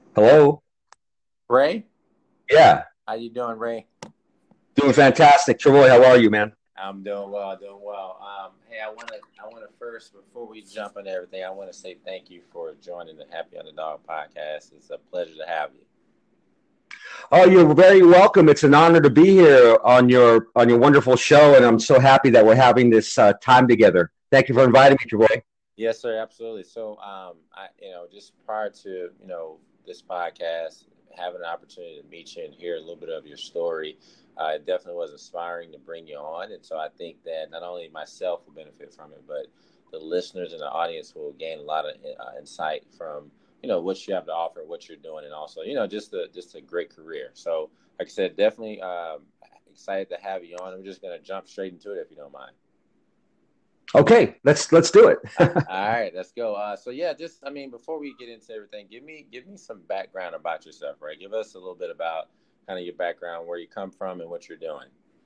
Hello. Ray, Yeah, how you doing, Ray? doing fantastic. Troy, how are you, man? I'm doing well, doing well. Hey, I wanna first, before we jump into everything, I want to say thank you for joining the Happy Underdog podcast. It's a pleasure to have you. Oh, you're very welcome. It's an honor to be here on your wonderful show, and I'm so happy that we're having this time together. Thank you for inviting me, Troy. Yes, sir, absolutely. So, just prior to this podcast, having an opportunity to meet you and hear a little bit of your story, it definitely was inspiring to bring you on. And so, I think that not only myself will benefit from it, but the listeners and the audience will gain a lot of insight from what you have to offer, what you're doing, and also just a great career. So, like I said, definitely excited to have you on. I'm just going to jump straight into it if you don't mind. Okay, let's do it. All right, let's go. So yeah, just before we get into everything, give me some background about yourself, right? Give us a little bit about kind of your background, where you come from, and what you're doing.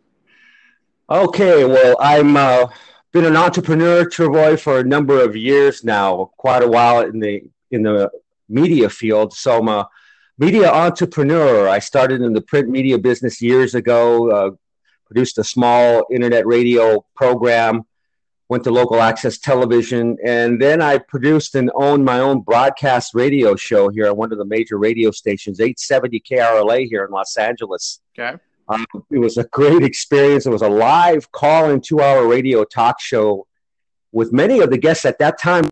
Okay, well, I'm been an entrepreneur, Troy, for a number of years now, quite a while in the media field. So I'm a media entrepreneur. I started in the print media business years ago. Produced a small internet radio program, went to local access television, and then I produced and owned my own broadcast radio show here at one of the major radio stations, 870 KRLA here in Los Angeles. Okay. It was a great experience. It was a live call-in 2-hour radio talk show with many of the guests at that time.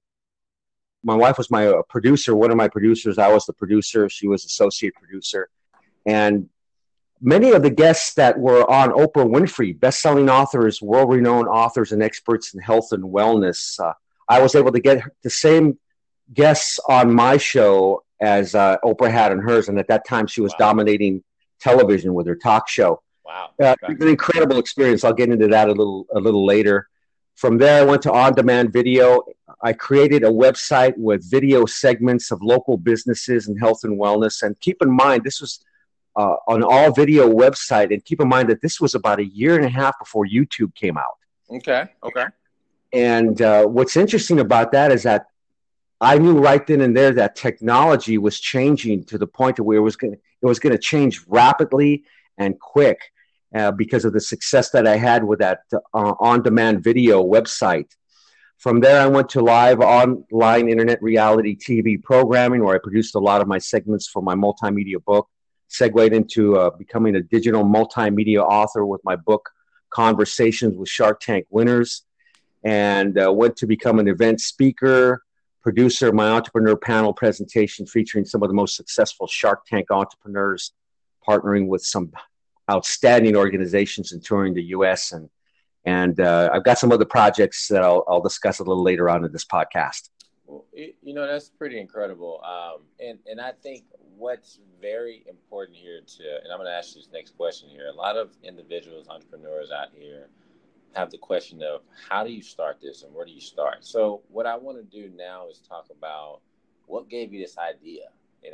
My wife was my producer, one of my producers. I was the producer. She was associate producer. And many of the guests that were on Oprah Winfrey, best-selling authors, world-renowned authors and experts in health and wellness, I was able to get the same guests on my show as Oprah had on hers. And at that time, she was Wow. dominating television with her talk show. Wow. It was an incredible experience. I'll get into that a little later. From there, I went to on-demand video. I created a website with video segments of local businesses and health and wellness. And keep in mind, this was an all-video website. And keep in mind that this was about a year and a half before YouTube came out. Okay. Okay. And what's interesting about that is that I knew right then and there that technology was changing to the point where it was going to change rapidly and quick because of the success that I had with that on-demand video website. From there, I went to live online internet reality TV programming, where I produced a lot of my segments for my multimedia book. Segued into becoming a digital multimedia author with my book, Conversations with Shark Tank Winners, and went to become an event speaker, producer of my entrepreneur panel presentation featuring some of the most successful Shark Tank entrepreneurs, partnering with some outstanding organizations and touring the U.S. And I've got some other projects that I'll discuss a little later on in this podcast. Well, that's pretty incredible. And I think what's very important here and I'm going to ask you this next question here. A lot of individuals, entrepreneurs out here have the question of how do you start this and where do you start? So what I want to do now is talk about what gave you this idea.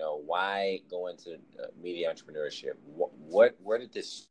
Why go into media entrepreneurship? Where did this?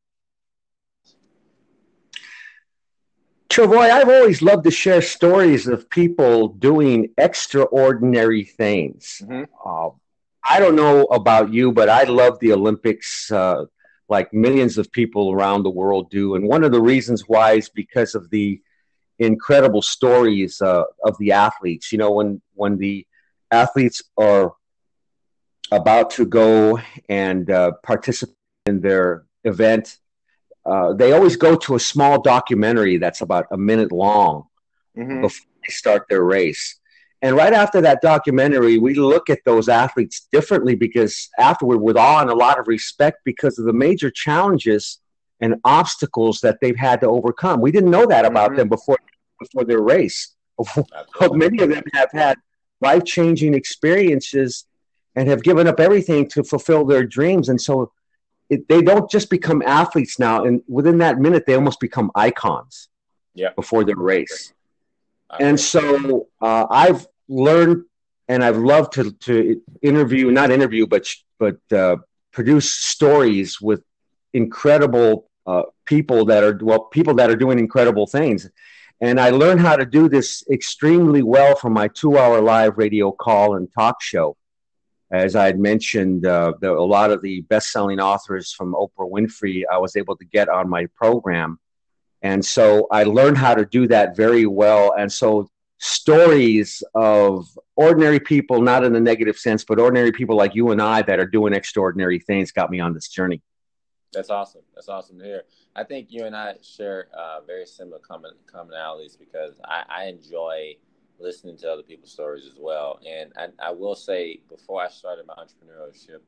Travoy, I've always loved to share stories of people doing extraordinary things. Mm-hmm. I don't know about you, but I love the Olympics like millions of people around the world do. And one of the reasons why is because of the incredible stories of the athletes. When the athletes are about to go and participate in their event, they always go to a small documentary that's about a minute long Mm-hmm. before they start their race. And right after that documentary, we look at those athletes differently because afterward, with awe and a lot of respect, because of the major challenges and obstacles that they've had to overcome. We didn't know that about them before their race. Many of them have had life-changing experiences and have given up everything to fulfill their dreams. And so they don't just become athletes now. And within that minute, they almost become icons before their race. And so I've learned and I've loved to interview, not interview, but produce stories with incredible people that are doing incredible things. And I learned how to do this extremely well from my 2-hour live radio call and talk show. As I had mentioned, a lot of the best-selling authors from Oprah Winfrey, I was able to get on my program. And so I learned how to do that very well. And so stories of ordinary people, not in a negative sense, but ordinary people like you and I that are doing extraordinary things got me on this journey. That's awesome. That's awesome to hear. I think you and I share very similar commonalities because I enjoy listening to other people's stories as well. And I will say, before I started my entrepreneurial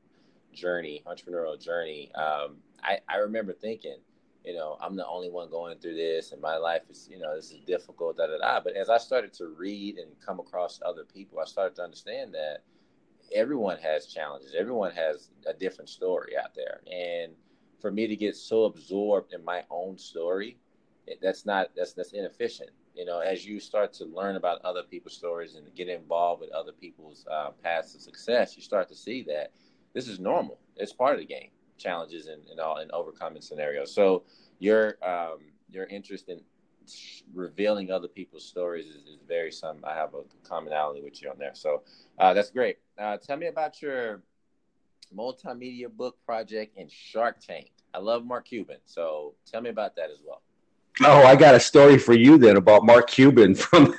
journey, I remember thinking, I'm the only one going through this, and my life is, this is difficult, da da da. But as I started to read and come across other people, I started to understand that everyone has challenges. Everyone has a different story out there, and for me to get so absorbed in my own story, that's inefficient. As you start to learn about other people's stories and get involved with other people's paths of success, you start to see that this is normal. It's part of the game, challenges and overcoming scenarios. So your interest in revealing other people's stories is very something. I have a commonality with you on there. So that's great. Tell me about your multimedia book project and Shark Tank. I love Mark Cuban, so tell me about that as well. Oh, I got a story for you then about Mark Cuban from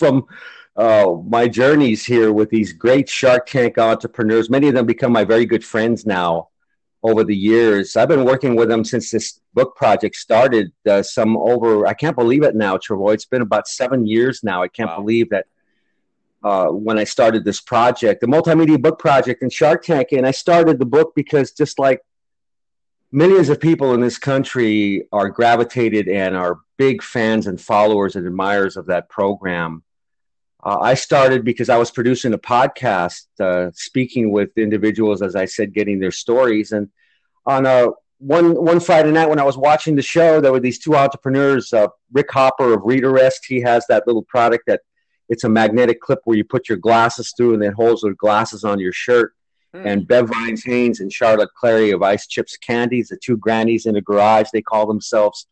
my journeys here with these great Shark Tank entrepreneurs. Many of them become my very good friends now over the years. I've been working with them since this book project started. I can't believe it now, Trevor. It's been about 7 years now. I can't believe that. When I started this project, the multimedia book project and Shark Tank. And I started the book because just like millions of people in this country are gravitated and are big fans and followers and admirers of that program. I started because I was producing a podcast, speaking with individuals, as I said, getting their stories. And on one Friday night when I was watching the show, there were these two entrepreneurs, Rick Hopper of Readerest. He has that little product that it's a magnetic clip where you put your glasses through and it holds the glasses on your shirt. And Bev Vines-Haynes and Charlotte Clary of Ice Chips Candies, the two grannies in a garage, they call themselves.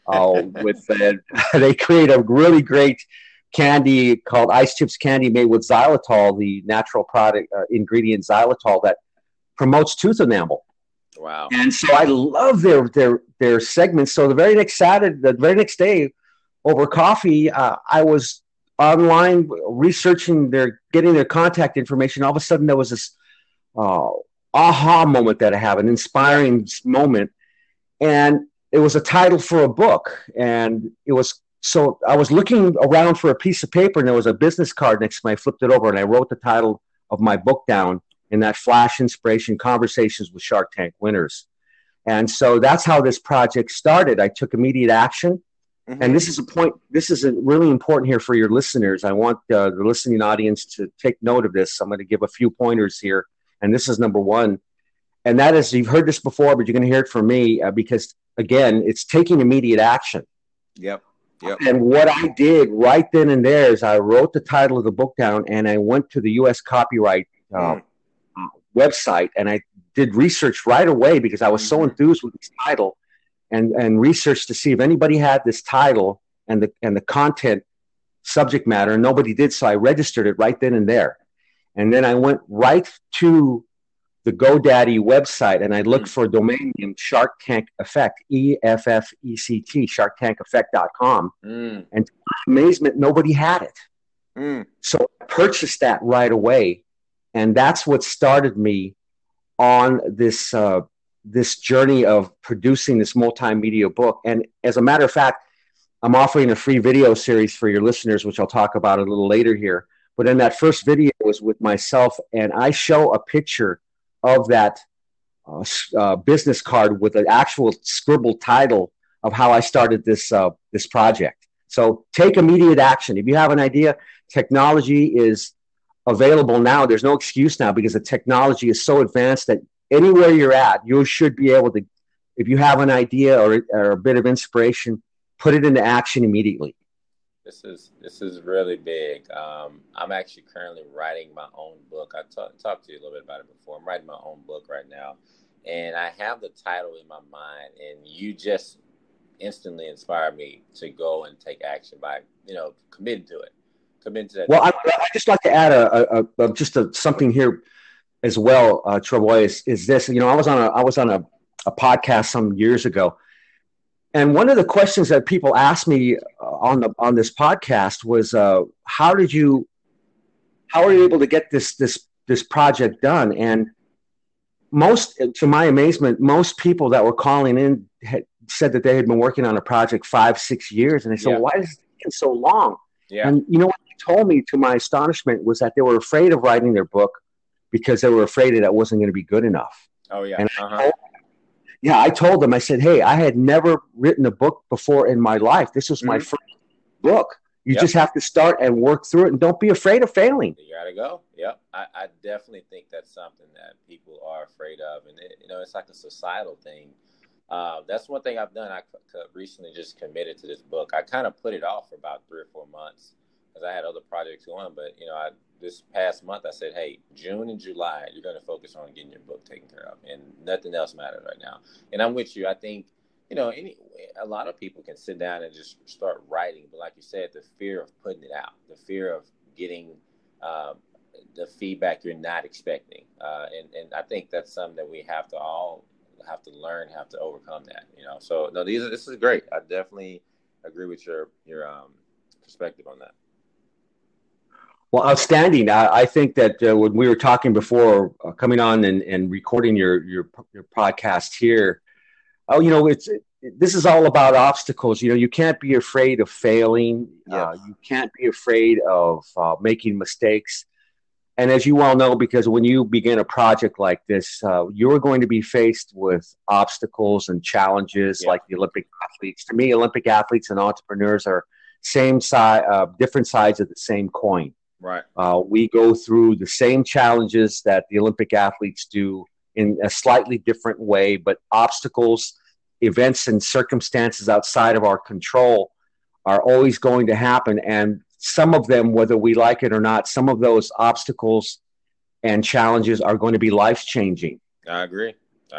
They create a really great candy called Ice Chips Candy made with xylitol, the natural product ingredient xylitol that promotes tooth enamel. Wow! And so I love their segments. So the very next day, over coffee, I was online researching getting their contact information. All of a sudden, there was this aha moment that I have, an inspiring moment, and it was a title for a book. And so I was looking around for a piece of paper, and there was a business card next to me. I flipped it over, and I wrote the title of my book down in that flash inspiration, Conversations with Shark Tank Winners. And so that's how this project started. I took immediate action. Mm-hmm. And this is really important here for your listeners. I want the listening audience to take note of this. I'm going to give a few pointers here. And this is number one. And that is, you've heard this before, but you're going to hear it from me because, again, it's taking immediate action. Yep. And what I did right then and there is I wrote the title of the book down, and I went to the U.S. copyright website, and I did research right away because I was so enthused with this title, and researched to see if anybody had this title and the content subject matter, and nobody did. So I registered it right then and there. And then I went right to the GoDaddy website, and I looked for a domain name Shark Tank Effect, EFFECT, sharktankeffect.com. And to my amazement, nobody had it. So I purchased that right away. And that's what started me on this journey of producing this multimedia book. And as a matter of fact, I'm offering a free video series for your listeners, which I'll talk about a little later here. But in that first video was with myself, and I show a picture of that business card with an actual scribbled title of how I started this project. So take immediate action. If you have an idea, technology is available now. There's no excuse now because the technology is so advanced that anywhere you're at, you should be able to, if you have an idea or a bit of inspiration, put it into action immediately. This is really big. I'm actually currently writing my own book. I talked to you a little bit about it before. I'm writing my own book right now, and I have the title in my mind, and you just instantly inspired me to go and take action by, committing to it. Commit to that. Well, I just like to add something here. as well, Troy, is this. I was on a podcast some years ago, and one of the questions that people asked me on this podcast was, how are you able to get this project done? And to my amazement, most people that were calling in said that they had been working on a project 5-6 years, and I said, well, why is it taking so long? Yeah. And what they told me, to my astonishment, was that they were afraid of writing their book because they were afraid that it wasn't going to be good enough. Oh, yeah. And I told them, I said, hey, I had never written a book before in my life. This was my first book. You just have to start and work through it, and don't be afraid of failing. You got to go. Yep. I definitely think that's something that people are afraid of. And, it's like a societal thing. That's one thing I've done. I recently just committed to this book. I kind of put it off for about 3 or 4 months because I had other projects going. But, this past month I said, hey, June and July, you're going to focus on getting your book taken care of. And nothing else matters right now. And I'm with you. I think, a lot of people can sit down and just start writing. But like you said, the fear of putting it out, the fear of getting the feedback you're not expecting. And I think that's something that we have to all have to learn, have to overcome that, So no, this is great. I definitely agree with your perspective on that. Well, outstanding. I think that when we were talking before coming on and recording your podcast here, this is all about obstacles. You can't be afraid of failing. Yes. You can't be afraid of making mistakes. And as you well know, because when you begin a project like this, you're going to be faced with obstacles and challenges like the Olympic athletes. To me, Olympic athletes and entrepreneurs are same side, different sides of the same coin. Right. We go through the same challenges that the Olympic athletes do in a slightly different way, but obstacles, events, and circumstances outside of our control are always going to happen. And some of them, whether we like it or not, some of those obstacles and challenges are going to be life-changing. I agree.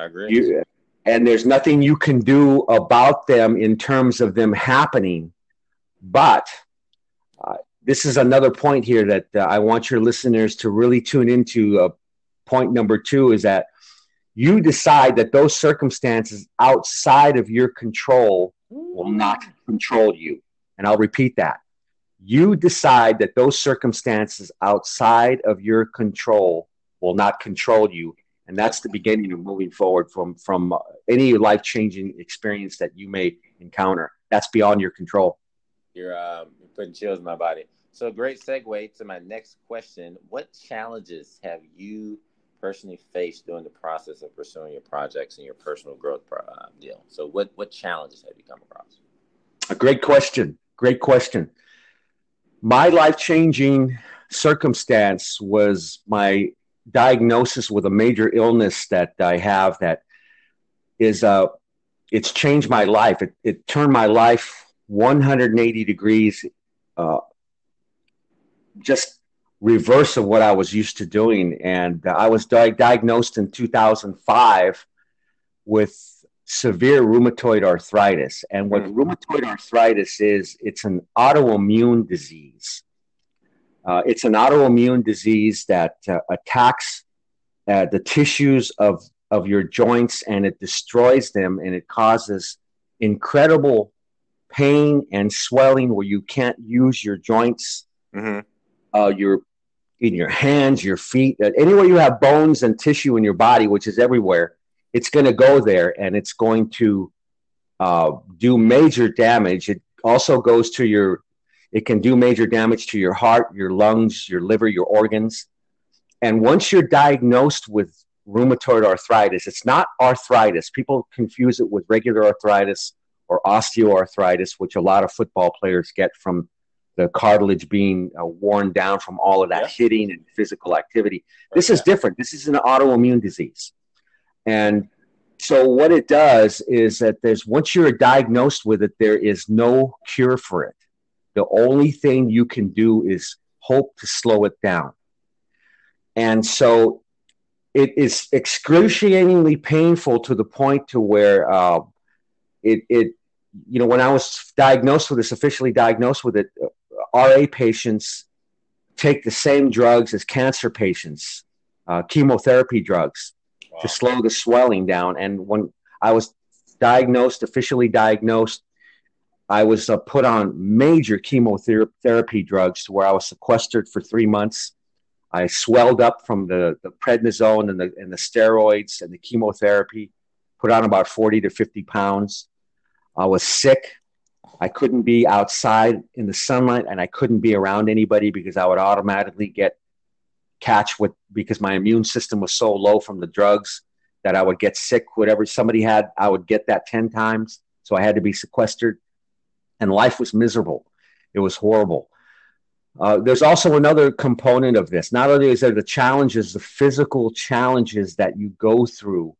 And there's nothing you can do about them in terms of them happening. But this is another point here that I want your listeners to really tune into. Point number 2 is that you decide that those circumstances outside of your control will not control you. And I'll repeat that. You decide that those circumstances outside of your control will not control you. And that's the beginning of moving forward from any life-changing experience that you may encounter. That's beyond your control. You're putting chills in my body. So great segue to my next question. What challenges have you personally faced during the process of pursuing your projects and your personal growth deal? So what challenges have you come across? A great question. Great question. My life-changing circumstance was my diagnosis with a major illness that I have that is, it's changed my life. It turned my life 180 degrees, just reverse of what I was used to doing. And I was diagnosed in 2005 with severe rheumatoid arthritis. And what rheumatoid arthritis is, it's an autoimmune disease. It's an autoimmune disease that attacks the tissues of your joints, and it destroys them, and it causes incredible pain and swelling where you can't use your joints, in your hands, your feet, anywhere you have bones and tissue in your body, which is everywhere. It's going to go there, and it's going to do major damage. It also goes to it can do major damage to your heart, your lungs, your liver, your organs. And once you're diagnosed with rheumatoid arthritis, it's not arthritis. People confuse it with regular arthritis or osteoarthritis, which a lot of football players get from the cartilage being worn down from all of that hitting and physical activity. This is different. This is an autoimmune disease. And so what it does is that once you're diagnosed with it, there is no cure for it. The only thing you can do is hope to slow it down. And so it is excruciatingly painful to the point to where when I was diagnosed with this, officially diagnosed with it, RA patients take the same drugs as cancer patients chemotherapy drugs to Wow. slow the swelling down. And when I was officially diagnosed, I was put on major chemotherapy drugs to where I was sequestered for 3 months. I swelled up from the prednisone and the steroids and the chemotherapy, put on about 40 to 50 pounds. I was sick. I couldn't be outside in the sunlight, and I couldn't be around anybody because I would automatically because my immune system was so low from the drugs that I would get sick. Whatever somebody had, I would get that 10 times. So I had to be sequestered, and life was miserable. It was horrible. There's also another component of this. Not only is there the challenges, the physical challenges that you go through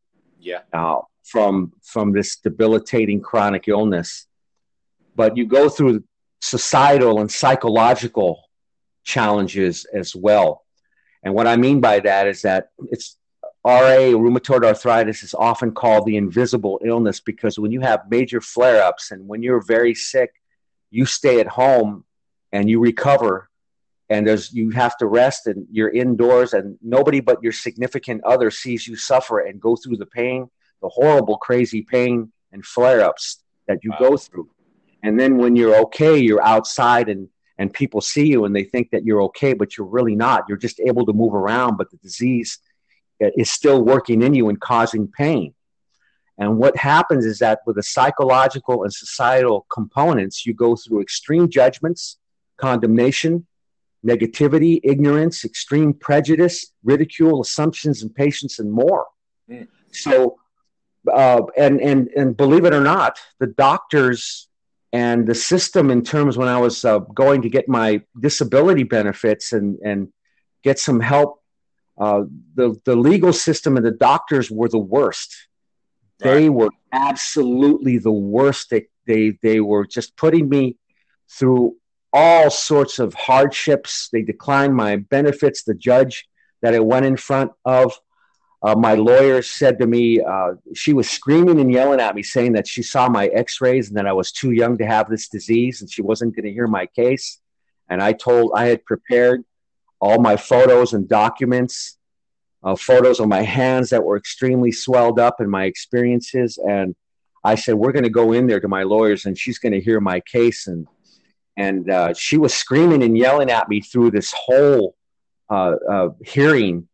from this debilitating chronic illness, but you go through societal and psychological challenges as well. And what I mean by that is that it's RA, rheumatoid arthritis, is often called the invisible illness, because when you have major flare-ups and when you're very sick, you stay at home and you recover, and you have to rest, and you're indoors, and nobody but your significant other sees you suffer and go through the pain, the horrible, crazy pain and flare-ups that you go through. And then when you're okay, you're outside and people see you and they think that you're okay, but you're really not. You're just able to move around, but the disease is still working in you and causing pain. And what happens is that with the psychological and societal components, you go through extreme judgments, condemnation, negativity, ignorance, extreme prejudice, ridicule, assumptions, impatience, and more. Mm. So, and believe it or not, the doctors and the system, in terms when I was going to get my disability benefits and get some help, the legal system and the doctors were the worst. Right. They were absolutely the worst. They were just putting me through all sorts of hardships. They declined my benefits. The judge that I went in front of, my lawyer said to me, she was screaming and yelling at me, saying that she saw my x-rays and that I was too young to have this disease and she wasn't going to hear my case. And I had prepared all my photos and documents, photos of my hands that were extremely swelled up and my experiences. And I said, we're going to go in there to my lawyers and she's going to hear my case. And she was screaming and yelling at me through this whole hearing.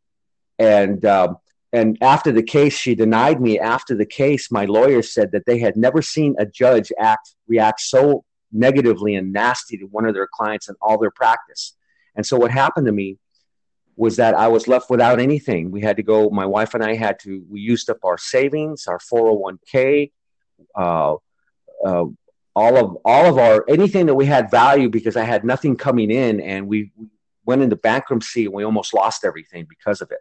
And after the case, she denied me. After the case, my lawyer said that they had never seen a judge react so negatively and nasty to one of their clients in all their practice. And so what happened to me was that I was left without anything. We had to go, my wife and I we used up our savings, our 401k, all of our, anything that we had value, because I had nothing coming in, and we went into bankruptcy and we almost lost everything because of it.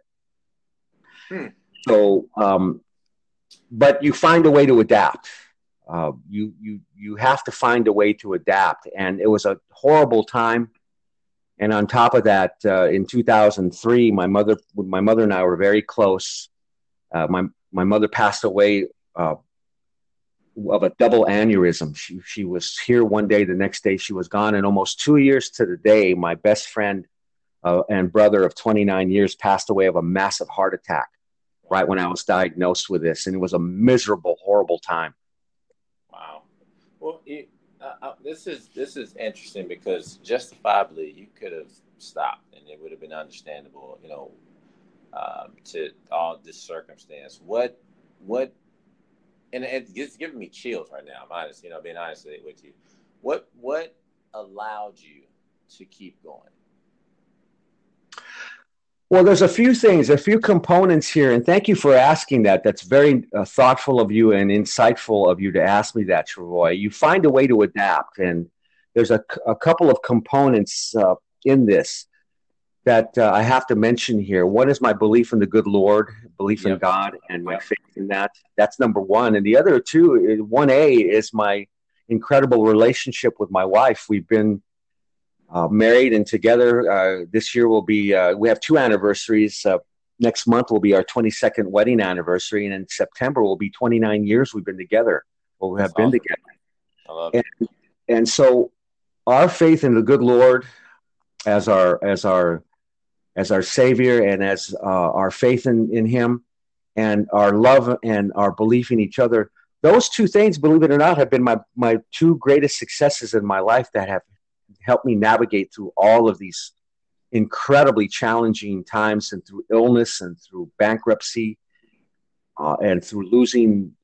So, but you find a way to adapt. You have to find a way to adapt. And it was a horrible time. And on top of that, in 2003, my mother and I were very close. My mother passed away of a double aneurysm. She was here one day, the next day she was gone. And almost 2 years to the day, my best friend and brother of 29 years passed away of a massive heart attack right when I was diagnosed with this. And it was a miserable, horrible time. Wow. Well, this is interesting, because justifiably you could have stopped and it would have been understandable, to all this circumstance. What, and it's giving me chills right now. I'm honest, being honest with you. What allowed you to keep going? Well, there's a few components here, and thank you for asking that. That's very thoughtful of you and insightful of you to ask me that, Troy. You find a way to adapt, and there's a couple of components in this that I have to mention here. One is my belief in the good Lord, belief in God, and my faith in that. That's number one. And the other two, 1A, is my incredible relationship with my wife. We've been married and together. This year we have 2 anniversaries. Next month will be our 22nd wedding anniversary, and in September will be 29 years we've been together. Well, we have been together. I love it. And so our faith in the good Lord as our as our Savior and as our faith in Him and our love and our belief in each other. Those two things, believe it or not, have been my two greatest successes in my life that have helped me navigate through all of these incredibly challenging times, and through illness and through bankruptcy and through losing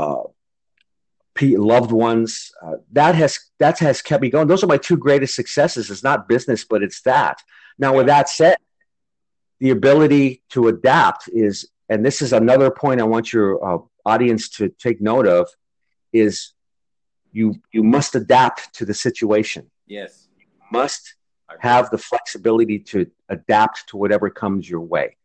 loved ones. That has kept me going. Those are my two greatest successes. It's not business, but it's that. Now, with that said, the ability to adapt is, and this is another point I want your audience to take note of, is you must adapt to the situation. Yes. You must have the flexibility to adapt to whatever comes your way.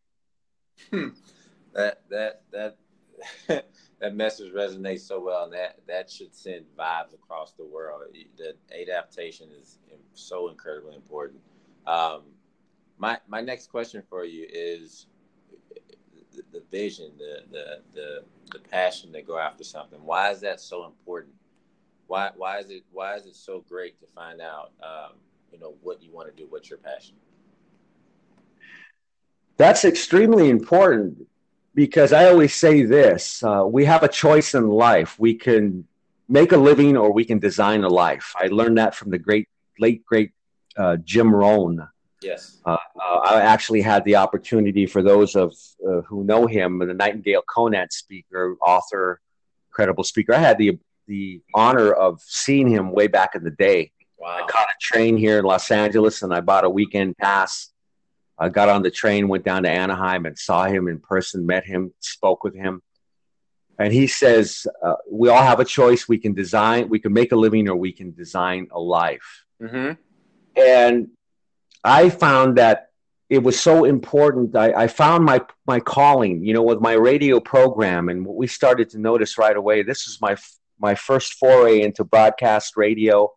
That that message resonates so well, and that should send vibes across the world. The adaptation is so incredibly important. My next question for you is the vision, the passion to go after something. Why is that so important? Why is it so great to find out what you want to do, what's your passion? That's extremely important, because I always say this: we have a choice in life. We can make a living, or we can design a life. I learned that from the late great Jim Rohn. Yes. I actually had the opportunity, for those of who know him, the Nightingale Conant speaker, author, credible speaker. I had the honor of seeing him way back in the day. Wow. I caught a train here in Los Angeles, and I bought a weekend pass. I got on the train, went down to Anaheim, and saw him in person, met him, spoke with him. And he says, we all have a choice. We can make a living, or we can design a life. Mm-hmm. And I found that it was so important. I found my calling, with my radio program. And what we started to notice right away, this was my first foray into broadcast radio.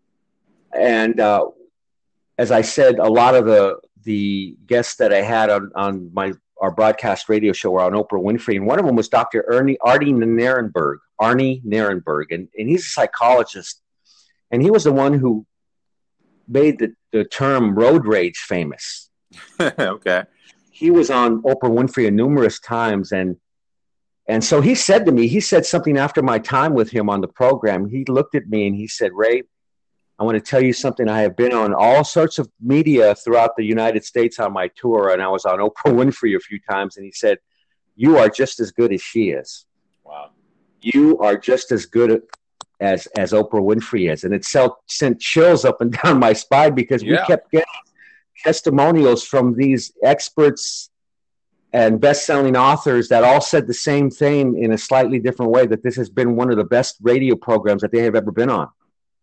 And as I said, a lot of the guests that I had on our broadcast radio show were on Oprah Winfrey. And one of them was Dr. Arnie Nirenberg. And he's a psychologist. And he was the one who made the term road rage famous. Okay. He was on Oprah Winfrey numerous times. And so he said to me, something after my time with him on the program. He looked at me and he said, "Ray, I want to tell you something. I have been on all sorts of media throughout the United States on my tour, and I was on Oprah Winfrey a few times." And he said, "You are just as good as she is." Wow. You are just as good as Oprah Winfrey is. And it sent chills up and down my spine, because we kept getting testimonials from these experts and best-selling authors that all said the same thing in a slightly different way, that this has been one of the best radio programs that they have ever been on.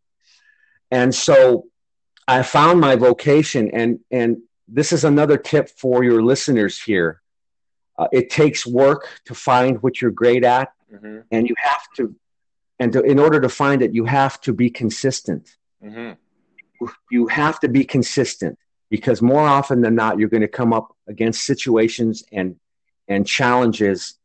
And so I found my vocation, and this is another tip for your listeners here. It takes work to find what you're great at, mm-hmm. and you have to, in order to find it, you have to be consistent. Mm-hmm. You have to be consistent, because more often than not, you're going to come up against situations and challenges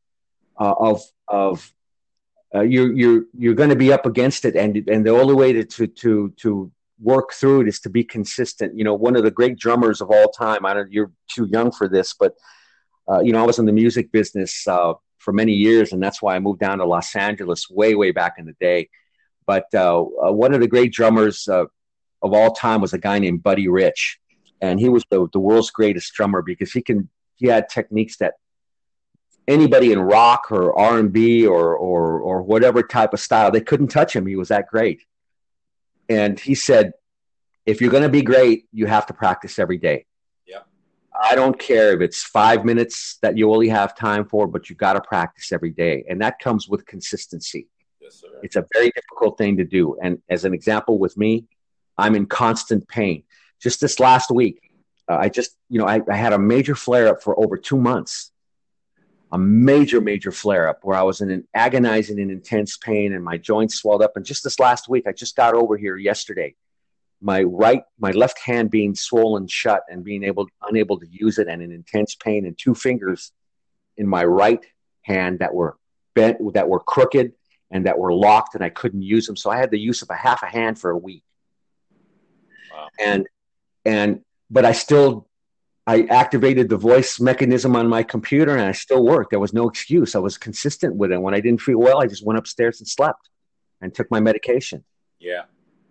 you're going to be up against it, and the only way to work through it is to be consistent. One of the great drummers of all time, you're too young for this, but I was in the music business for many years, and that's why I moved down to Los Angeles way back in the day. But one of the great drummers of all time was a guy named Buddy Rich, and he was the world's greatest drummer, because he had techniques that anybody in rock or R&B or whatever type of style, they couldn't touch him. He was that great. And he said, if you're going to be great, you have to practice every day. Yeah. I don't care if it's 5 minutes that you only have time for, but you got to practice every day. And that comes with consistency. Yes, sir. It's a very difficult thing to do. And as an example with me, I'm in constant pain. Just this last week, I had a major flare-up for over 2 months. A major flare-up where I was in an agonizing and intense pain, and my joints swelled up. And just this last week, I just got over here yesterday. My left hand being swollen shut and being unable to use it, and an intense pain, and 2 fingers in my right hand that were bent, that were crooked, and that were locked, and I couldn't use them. So I had the use of a half a hand for a week. Wow. But I still I activated the voice mechanism on my computer and I still worked. There was no excuse. I was consistent with it. When I didn't feel well, I just went upstairs and slept and took my medication. Yeah.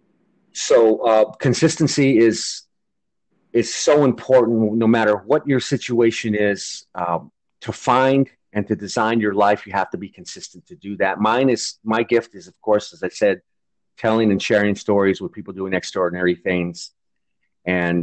So consistency is so important no matter what your situation is. To find and to design your life, you have to be consistent to do that. My gift is, of course, as I said, telling and sharing stories with people doing extraordinary things. And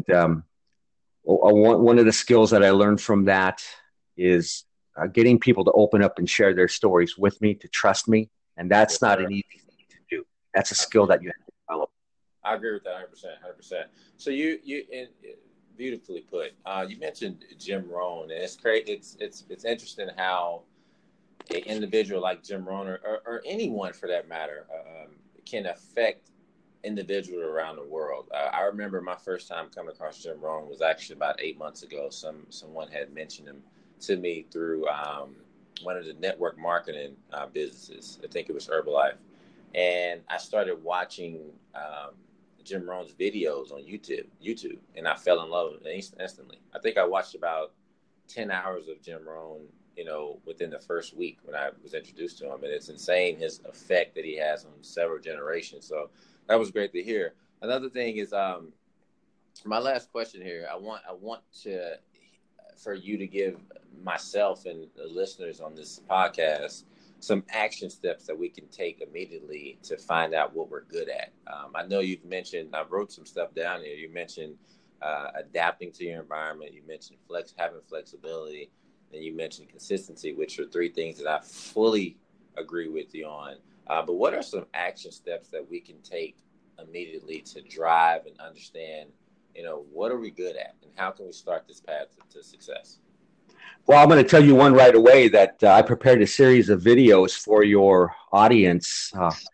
one of the skills that I learned from that is getting people to open up and share their stories with me, to trust me. And that's not an easy thing to do. That's a skill that you have to develop. I agree with that 100%. So you beautifully put. You mentioned Jim Rohn, and it's great. It's interesting how an individual like Jim Rohn, or anyone for that matter, can affect individuals around the world. I remember my first time coming across Jim Rohn was actually about 8 months ago. Someone had mentioned him to me through one of the network marketing businesses. I think it was Herbalife, and I started watching Jim Rohn's videos on YouTube, and I fell in love with it instantly. I think I watched about 10 hours of Jim Rohn, within the first week when I was introduced to him, and it's insane his effect that he has on several generations. So that was great to hear. Another thing is, my last question here. I want for you to give myself and the listeners on this podcast some action steps that we can take immediately to find out what we're good at. I know you've mentioned, I wrote some stuff down here. You mentioned adapting to your environment. You mentioned having flexibility, and you mentioned consistency, which are three things that I fully agree with you on. But what are some action steps that we can take immediately to drive and understand, what are we good at, and how can we start this path to success? Well, I'm going to tell you one right away that I prepared a series of videos for your audience,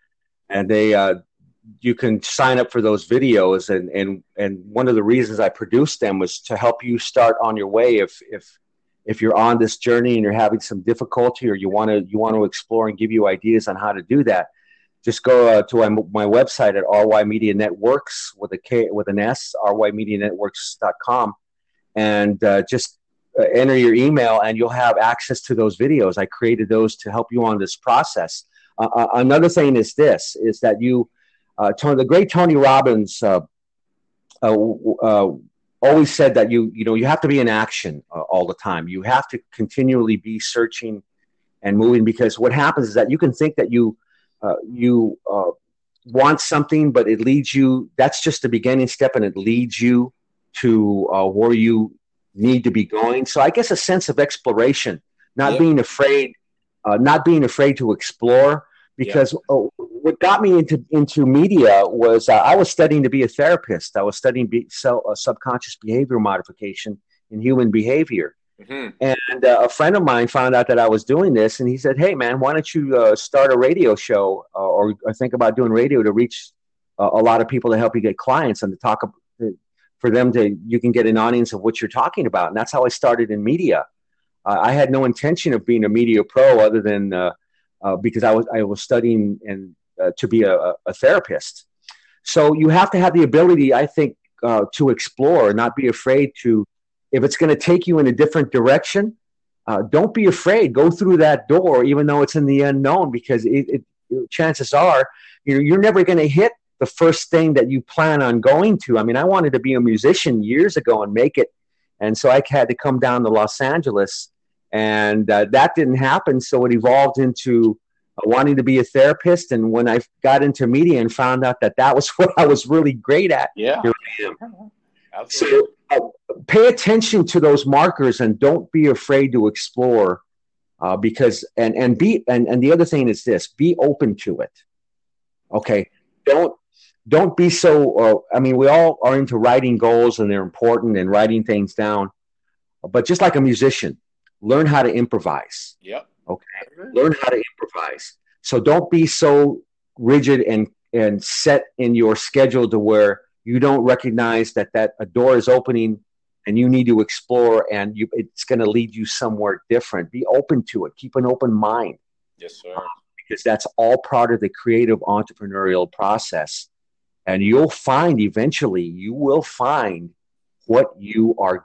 and you can sign up for those videos. And one of the reasons I produced them was to help you start on your way. If you're on this journey and you're having some difficulty, or you want to explore and give you ideas on how to do that, just go to my website at RY Media Networks with an S, rymedianetworks.com, and just enter your email and you'll have access to those videos. I created those to help you on this process. Another thing is that the great Tony Robbins always said that you have to be in action all the time. You have to continually be searching and moving, because what happens is that you can think that you want something, but it leads you. That's just the beginning step, and it leads you to where you need to be going. So I guess a sense of exploration, not being afraid to explore. Because what got me into media was I was studying to be a therapist. I was studying subconscious behavior modification in human behavior. Mm-hmm. And a friend of mine found out that I was doing this, and he said, "Hey, man, why don't you start a radio show or think about doing radio to reach a lot of people, to help you get clients and to talk for them you can get an audience of what you're talking about." And that's how I started in media. I had no intention of being a media pro other than because I was studying and to be a therapist. So you have to have the ability, I think, to explore, not be afraid to. If it's going to take you in a different direction, don't be afraid. Go through that door, even though it's in the unknown, because chances are you're never going to hit the first thing that you plan on going to. I mean, I wanted to be a musician years ago and make it. And so I had to come down to Los Angeles, and that didn't happen. So it evolved into wanting to be a therapist. And when I got into media and found out that was what I was really great at, here I am. Absolutely. So pay attention to those markers and don't be afraid to explore, because the other thing is this: be open to it. Okay. Don't be so, we all are into writing goals, and they're important, and writing things down. But just like a musician, learn how to improvise. Yep. Okay. Learn how to improvise. So don't be so rigid and set in your schedule to where you don't recognize that a door is opening and you need to explore, and it's going to lead you somewhere different. Be open to it. Keep an open mind. Yes, sir. Because that's all part of the creative entrepreneurial process. And eventually you will find what you are great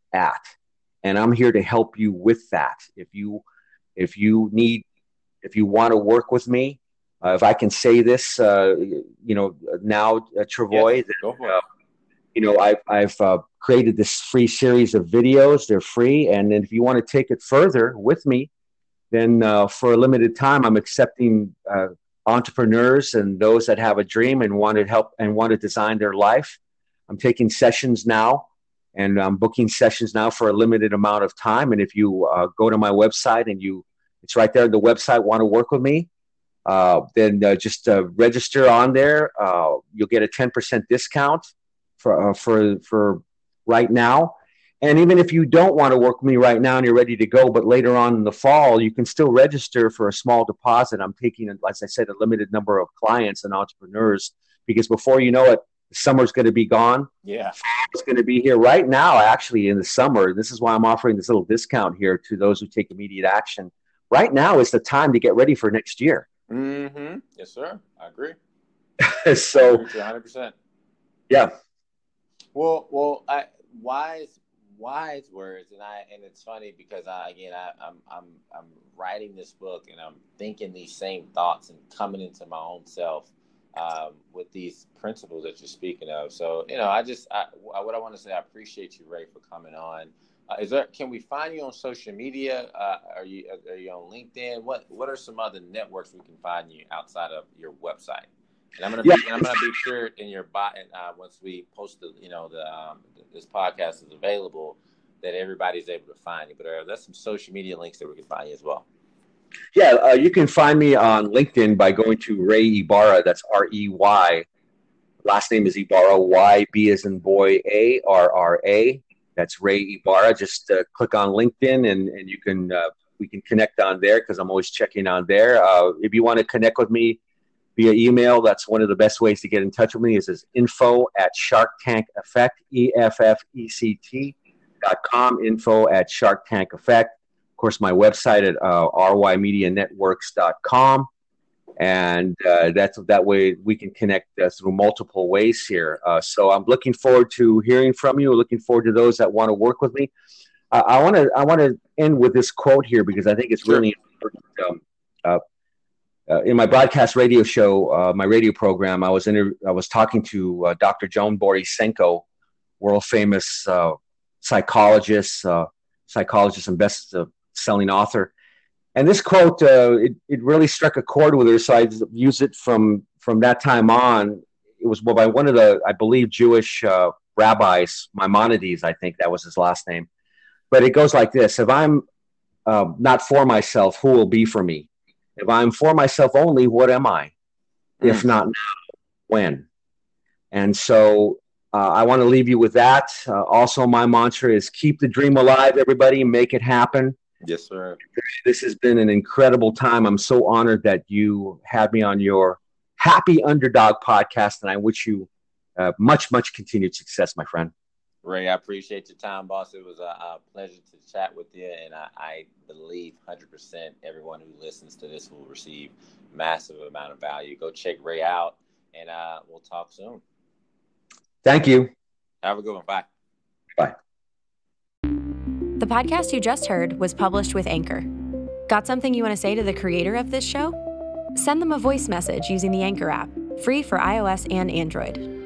at. And I'm here to help you with that. If you want to work with me, if I can say this, now, Travoy, yes, go for it. I've created this free series of videos. They're free. And then if you want to take it further with me, then for a limited time, I'm accepting entrepreneurs and those that have a dream and want to help and want to design their life. I'm taking sessions now, and I'm booking sessions now for a limited amount of time. And if you go to my website and it's right there on the website, want to work with me, then just register on there. You'll get a 10% discount for right now. And even if you don't want to work with me right now and you're ready to go, but later on in the fall, you can still register for a small deposit. I'm taking, as I said, a limited number of clients and entrepreneurs, because before you know it, summer's going to be gone. Yeah. It's going to be here right now, actually, in the summer. This is why I'm offering this little discount here to those who take immediate action. Right now is the time to get ready for next year. Mm-hmm. Yes, sir. I agree. So, I agree 100%. Yeah. Well, wise words, and it's funny because I'm writing this book and I'm thinking these same thoughts and coming into my own self with these principles that you're speaking of. So what I want to say, I appreciate you, Ray, for coming on. Can we find you on social media? Are you on LinkedIn? What are some other networks we can find you outside of your website? And I'm gonna be sure in your bio, once we post this podcast is available, that everybody's able to find you. But there's some social media links that we can find you as well. Yeah, you can find me on LinkedIn by going to Ray Ibarra. That's R-E-Y. Last name is Ibarra. Y-B as in boy, A-R-R-A. That's Ray Ibarra. Just click on LinkedIn and you can we can connect on there, because I'm always checking on there. If you want to connect with me via email, that's one of the best ways to get in touch with me. Is info@Shark Tank Effect, EFFECT.com, info@Shark Tank Effect. Of course, my website at rymedianetworks.com. And that way we can connect through multiple ways here. So I'm looking forward to hearing from you. Looking forward to those that want to work with me. I want to end with this quote here, because I think it's really important. In my broadcast radio show, my radio program, I was talking to Dr. Joan Borysenko, world famous psychologist and best-selling author. And this quote, it really struck a chord with her, so I used it from that time on. It was by one of the, I believe, Jewish rabbis, Maimonides, I think that was his last name. But it goes like this: if I'm not for myself, who will be for me? If I'm for myself only, what am I? If not now, when? And so I want to leave you with that. Also, my mantra is keep the dream alive, everybody, and make it happen. Yes, sir. This has been an incredible time. I'm so honored that you had me on your Happy Underdog podcast, and I wish you much, much continued success, my friend. Ray, I appreciate your time, boss. It was a pleasure to chat with you, and I believe 100% everyone who listens to this will receive massive amount of value. Go check Ray out, and we'll talk soon. Thank you. Have a good one. Bye. Bye. The podcast you just heard was published with Anchor. Got something you want to say to the creator of this show? Send them a voice message using the Anchor app, free for iOS and Android.